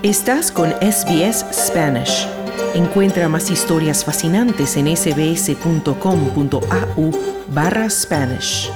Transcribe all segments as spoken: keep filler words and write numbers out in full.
Estás con S B S Spanish. Encuentra más historias fascinantes en sbs.com.au barra Spanish.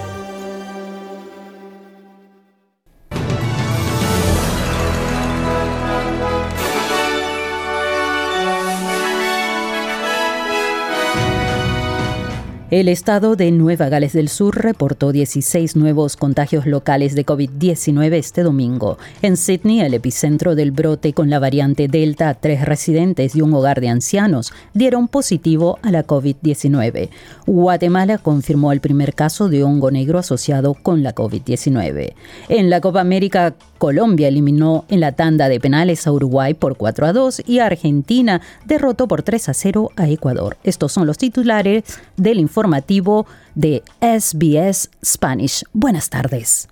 El estado de Nueva Gales del Sur reportó dieciséis nuevos contagios locales de COVID diecinueve este domingo. En Sydney, el epicentro del brote con la variante Delta, tres residentes y un hogar de ancianos dieron positivo a la COVID diecinueve. Guatemala confirmó el primer caso de hongo negro asociado con la COVID diecinueve. En la Copa América, Colombia eliminó en la tanda de penales a Uruguay por cuatro a dos y Argentina derrotó por tres a cero a Ecuador. Estos son los titulares del informativo de S B S Spanish. Buenas tardes.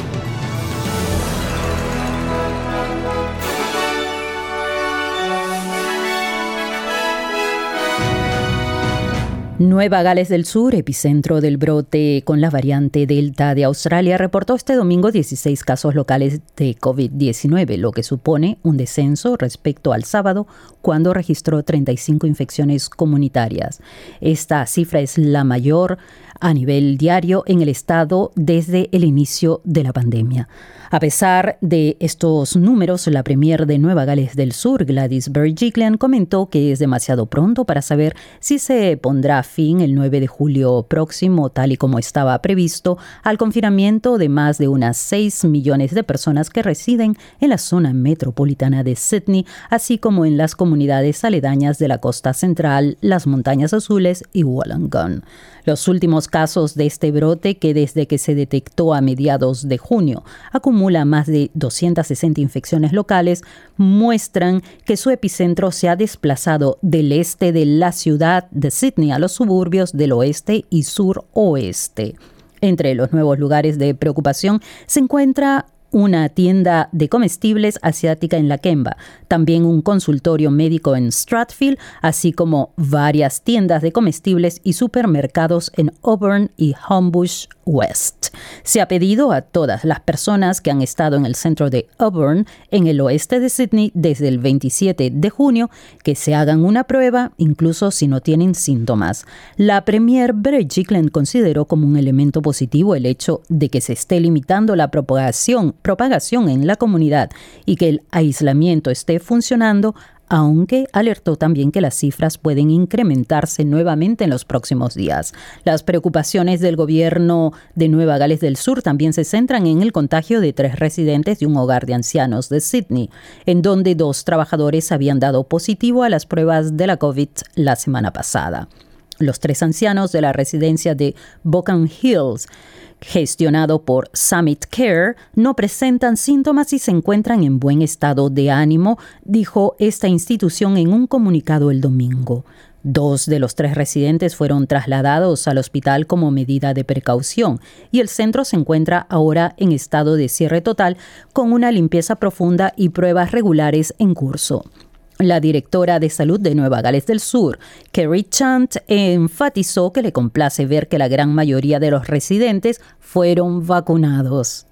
Nueva Gales del Sur, epicentro del brote con la variante Delta de Australia, reportó este domingo dieciséis casos locales de COVID diecinueve, lo que supone un descenso respecto al sábado, cuando registró treinta y cinco infecciones comunitarias. Esta cifra es la mayor a nivel diario en el estado desde el inicio de la pandemia. A pesar de estos números, la premier de Nueva Gales del Sur, Gladys Berejiklian, comentó que es demasiado pronto para saber si se pondrá fin el nueve de julio próximo, tal y como estaba previsto, al confinamiento de más de unas seis millones de personas que residen en la zona metropolitana de Sydney, así como en las comunidades aledañas de la costa central, las Montañas Azules y Wollongong. Los últimos casos de este brote, que desde que se detectó a mediados de junio acumula más de doscientas sesenta infecciones locales, muestran que su epicentro se ha desplazado del este de la ciudad de Sydney a los suburbios del oeste y suroeste. Entre los nuevos lugares de preocupación se encuentra una tienda de comestibles asiática en Lakemba, también un consultorio médico en Strathfield, así como varias tiendas de comestibles y supermercados en Auburn y Homebush West. Se ha pedido a todas las personas que han estado en el centro de Auburn, en el oeste de Sydney, desde el veintisiete de junio, que se hagan una prueba, incluso si no tienen síntomas. La premier Berejiklian consideró como un elemento positivo el hecho de que se esté limitando la propagación propagación en la comunidad y que el aislamiento esté funcionando, aunque alertó también que las cifras pueden incrementarse nuevamente en los próximos días. Las preocupaciones del gobierno de Nueva Gales del Sur también se centran en el contagio de tres residentes de un hogar de ancianos de Sydney, en donde dos trabajadores habían dado positivo a las pruebas de la COVID la semana pasada. Los tres ancianos de la residencia de Bocan Hills, gestionado por Summit Care, no presentan síntomas y se encuentran en buen estado de ánimo, dijo esta institución en un comunicado el domingo. Dos de los tres residentes fueron trasladados al hospital como medida de precaución y el centro se encuentra ahora en estado de cierre total con una limpieza profunda y pruebas regulares en curso. La directora de salud de Nueva Gales del Sur, Kerry Chant, enfatizó que le complace ver que la gran mayoría de los residentes fueron vacunados.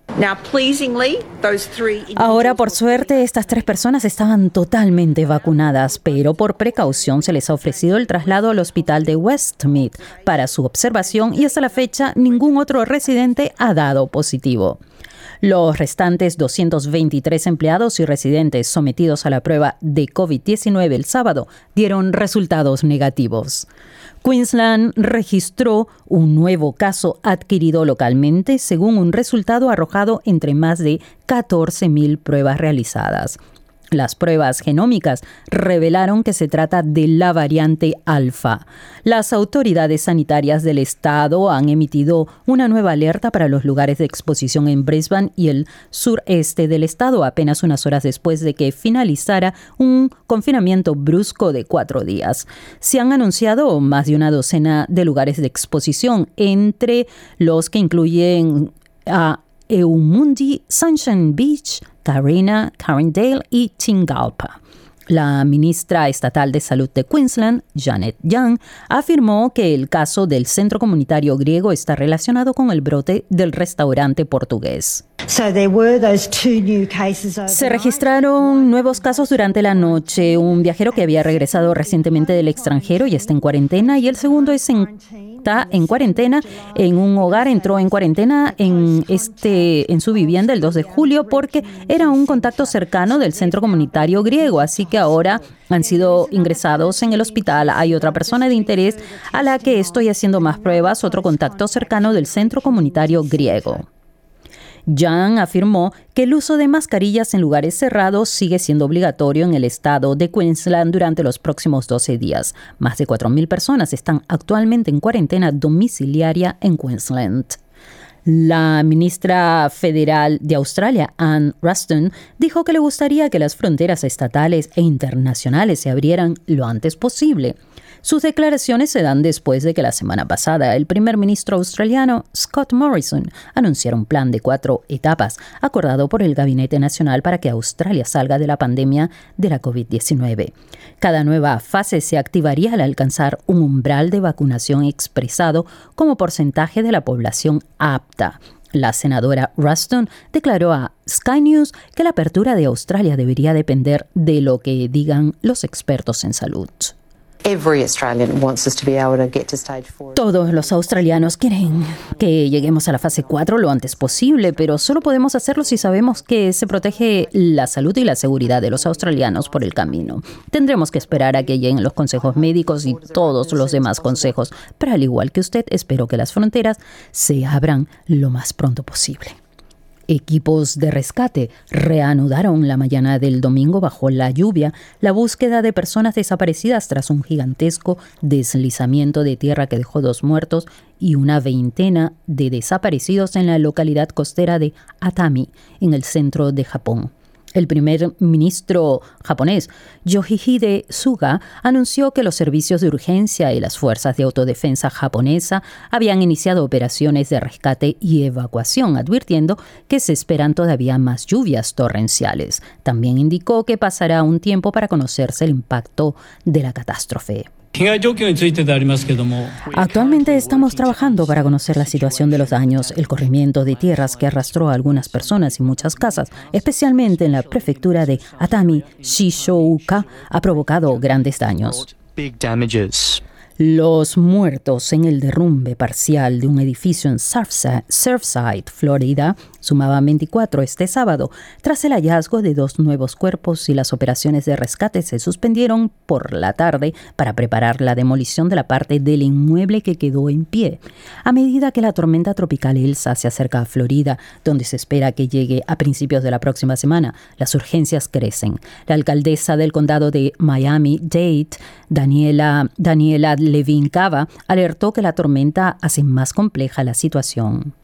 Ahora, por suerte, estas tres personas estaban totalmente vacunadas, pero por precaución se les ha ofrecido el traslado al hospital de Westmead para su observación y hasta la fecha ningún otro residente ha dado positivo. Los restantes doscientos veintitrés empleados y residentes sometidos a la prueba de COVID diecinueve el sábado dieron resultados negativos. Queensland registró un nuevo caso adquirido localmente según un resultado arrojado entre más de catorce mil pruebas realizadas. Las pruebas genómicas revelaron que se trata de la variante alfa. Las autoridades sanitarias del estado han emitido una nueva alerta para los lugares de exposición en Brisbane y el sureste del estado, apenas unas horas después de que finalizara un confinamiento brusco de cuatro días. Se han anunciado más de una docena de lugares de exposición, entre los que incluyen a Eumundi, Sunshine Beach, Carina, Carindale y Tingalpa. La ministra estatal de Salud de Queensland, Janet Young, afirmó que el caso del centro comunitario griego está relacionado con el brote del restaurante portugués. Se registraron nuevos casos durante la noche. Un viajero que había regresado recientemente del extranjero y está en cuarentena, y el segundo es en, está en cuarentena en un hogar. Entró en cuarentena en, este, en su vivienda el dos de julio porque era un contacto cercano del centro comunitario griego, así que ahora han sido ingresados en el hospital. Hay otra persona de interés a la que estoy haciendo más pruebas, otro contacto cercano del centro comunitario griego. Young afirmó que el uso de mascarillas en lugares cerrados sigue siendo obligatorio en el estado de Queensland durante los próximos doce días. Más de cuatro mil personas están actualmente en cuarentena domiciliaria en Queensland. La ministra federal de Australia, Anne Ruston, dijo que le gustaría que las fronteras estatales e internacionales se abrieran lo antes posible. Sus declaraciones se dan después de que la semana pasada el primer ministro australiano, Scott Morrison, anunciara un plan de cuatro etapas acordado por el Gabinete Nacional para que Australia salga de la pandemia de la covid diecinueve. Cada nueva fase se activaría al alcanzar un umbral de vacunación expresado como porcentaje de la población apta. La senadora Ruston declaró a Sky News que la apertura de Australia debería depender de lo que digan los expertos en salud. Todos los australianos quieren que lleguemos a la fase cuatro lo antes posible, pero solo podemos hacerlo si sabemos que se protege la salud y la seguridad de los australianos por el camino. Tendremos que esperar a que lleguen los consejos médicos y todos los demás consejos, pero al igual que usted, espero que las fronteras se abran lo más pronto posible. Equipos de rescate reanudaron la mañana del domingo bajo la lluvia la búsqueda de personas desaparecidas tras un gigantesco deslizamiento de tierra que dejó dos muertos y una veintena de desaparecidos en la localidad costera de Atami, en el centro de Japón. El primer ministro japonés, Yoshihide Suga, anunció que los servicios de urgencia y las fuerzas de autodefensa japonesa habían iniciado operaciones de rescate y evacuación, advirtiendo que se esperan todavía más lluvias torrenciales. También indicó que pasará un tiempo para conocerse el impacto de la catástrofe. Actualmente estamos trabajando para conocer la situación de los daños. El corrimiento de tierras que arrastró a algunas personas y muchas casas, especialmente en la prefectura de Atami, Shizuoka, ha provocado grandes daños. Los muertos en el derrumbe parcial de un edificio en Surfside, Surfside, Florida, sumaban veinticuatro este sábado, tras el hallazgo de dos nuevos cuerpos, y las operaciones de rescate se suspendieron por la tarde para preparar la demolición de la parte del inmueble que quedó en pie. A medida que la tormenta tropical Elsa se acerca a Florida, donde se espera que llegue a principios de la próxima semana, las urgencias crecen. La alcaldesa del condado de Miami-Dade, Daniela, Daniela Levin Cava, alertó que la tormenta hace más compleja la situación.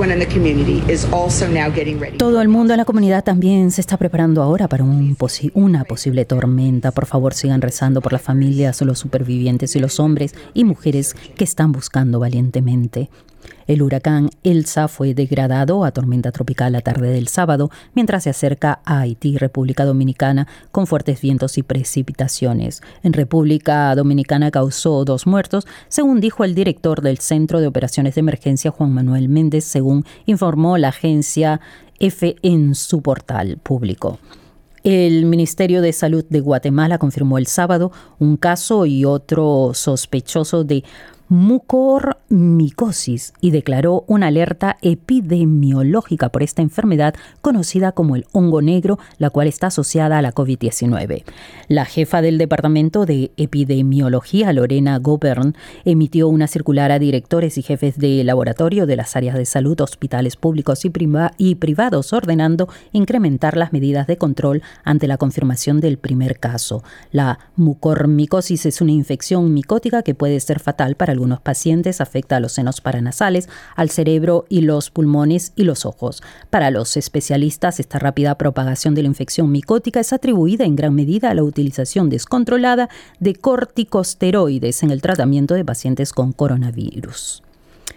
Todo el mundo en la comunidad también se está preparando ahora para un posi- una posible tormenta. Por favor, sigan rezando por las familias, los supervivientes y los hombres y mujeres que están buscando valientemente. El huracán Elsa fue degradado a tormenta tropical la tarde del sábado, mientras se acerca a Haití y República Dominicana con fuertes vientos y precipitaciones. En República Dominicana causó dos muertos, según dijo el director del Centro de Operaciones de Emergencia, Juan Manuel Méndez, según informó la agencia F en su portal público. El Ministerio de Salud de Guatemala confirmó el sábado un caso y otro sospechoso de mucormicosis y declaró una alerta epidemiológica por esta enfermedad conocida como el hongo negro, la cual está asociada a la covid diecinueve. La jefa del Departamento de Epidemiología, Lorena Gobern, emitió una circular a directores y jefes de laboratorio de las áreas de salud, hospitales públicos y, priva- y privados, ordenando incrementar las medidas de control ante la confirmación del primer caso. La mucormicosis es una infección micótica que puede ser fatal para algunos pacientes, afecta a los senos paranasales, al cerebro y los pulmones y los ojos. Para los especialistas, esta rápida propagación de la infección micótica es atribuida en gran medida a la utilización descontrolada de corticosteroides en el tratamiento de pacientes con coronavirus.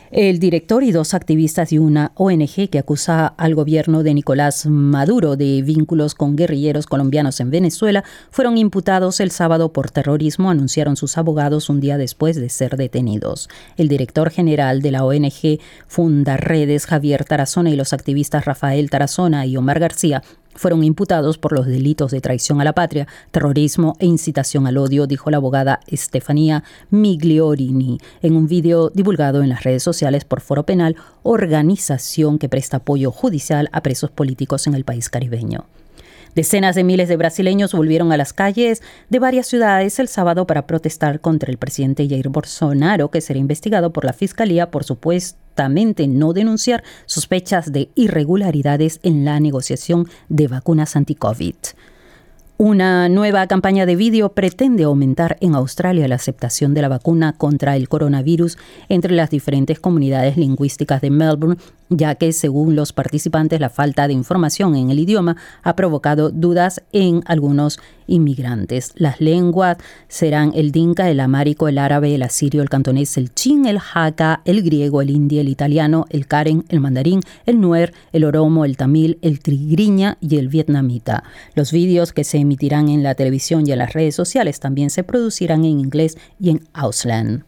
El director y dos activistas de una O N G que acusa al gobierno de Nicolás Maduro de vínculos con guerrilleros colombianos en Venezuela fueron imputados el sábado por terrorismo, anunciaron sus abogados un día después de ser detenidos. El director general de la O N G Fundarredes, Javier Tarazona, y los activistas Rafael Tarazona y Omar García fueron imputados por los delitos de traición a la patria, terrorismo e incitación al odio, dijo la abogada Estefanía Migliorini en un video divulgado en las redes sociales por Foro Penal, organización que presta apoyo judicial a presos políticos en el país caribeño. Decenas de miles de brasileños volvieron a las calles de varias ciudades el sábado para protestar contra el presidente Jair Bolsonaro, que será investigado por la Fiscalía por supuestamente no denunciar sospechas de irregularidades en la negociación de vacunas anti-COVID. Una nueva campaña de vídeo pretende aumentar en Australia la aceptación de la vacuna contra el coronavirus entre las diferentes comunidades lingüísticas de Melbourne, ya que, según los participantes, la falta de información en el idioma ha provocado dudas en algunos inmigrantes. Las lenguas serán el dinka, el amárico, el árabe, el asirio, el cantonés, el chin, el hakka, el griego, el hindi, el italiano, el karen, el mandarín, el nuer, el oromo, el tamil, el tigriña y el vietnamita. Los vídeos que se emitirán en la televisión y en las redes sociales también se producirán en inglés y en Auslan.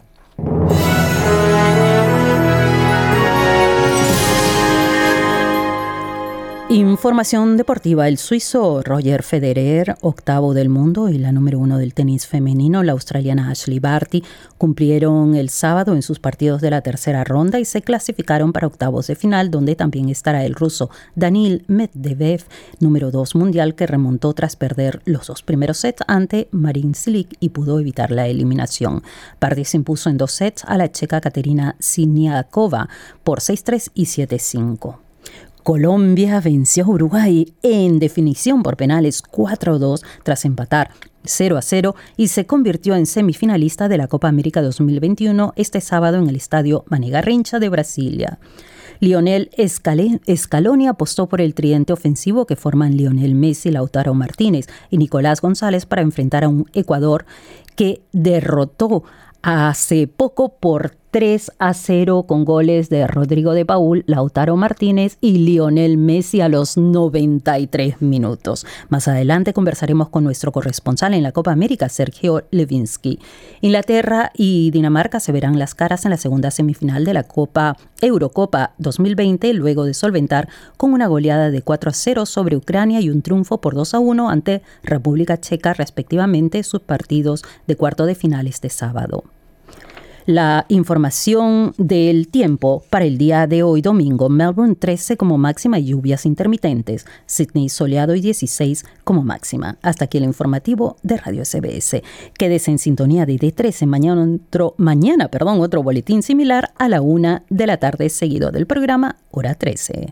Información deportiva. El suizo Roger Federer, octavo del mundo y la número uno del tenis femenino, la australiana Ashley Barty, cumplieron el sábado en sus partidos de la tercera ronda y se clasificaron para octavos de final, donde también estará el ruso Daniil Medvedev, número dos mundial, que remontó tras perder los dos primeros sets ante Marin Cilic y pudo evitar la eliminación. Barty se impuso en dos sets a la checa Katerina Siniakova por seis tres y siete cinco. Colombia venció a Uruguay en definición por penales cuatro a dos tras empatar cero a cero y se convirtió en semifinalista de la Copa América dos mil veintiuno este sábado en el estadio Mané Garrincha de Brasilia. Lionel Scaloni apostó por el tridente ofensivo que forman Lionel Messi, Lautaro Martínez y Nicolás González para enfrentar a un Ecuador que derrotó hace poco por tres a cero con goles de Rodrigo de Paul, Lautaro Martínez y Lionel Messi a los noventa y tres minutos. Más adelante conversaremos con nuestro corresponsal en la Copa América, Sergio Levinsky. Inglaterra y Dinamarca se verán las caras en la segunda semifinal de la Copa Eurocopa dos mil veinte, luego de solventar con una goleada de cuatro a cero sobre Ucrania y un triunfo por dos a uno ante República Checa, respectivamente, sus partidos de cuarto de final este sábado. La información del tiempo para el día de hoy domingo: Melbourne trece como máxima y lluvias intermitentes, Sydney soleado y dieciséis como máxima. Hasta aquí el informativo de Radio S B S. Quédese en sintonía de D trece, mañana otro, mañana, perdón, otro boletín similar a la una de la tarde, seguido del programa Hora trece.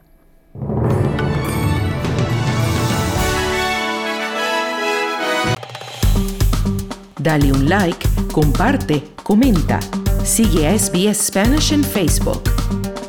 Dale un like, comparte, comenta. Sigue a S B S Spanish en Facebook.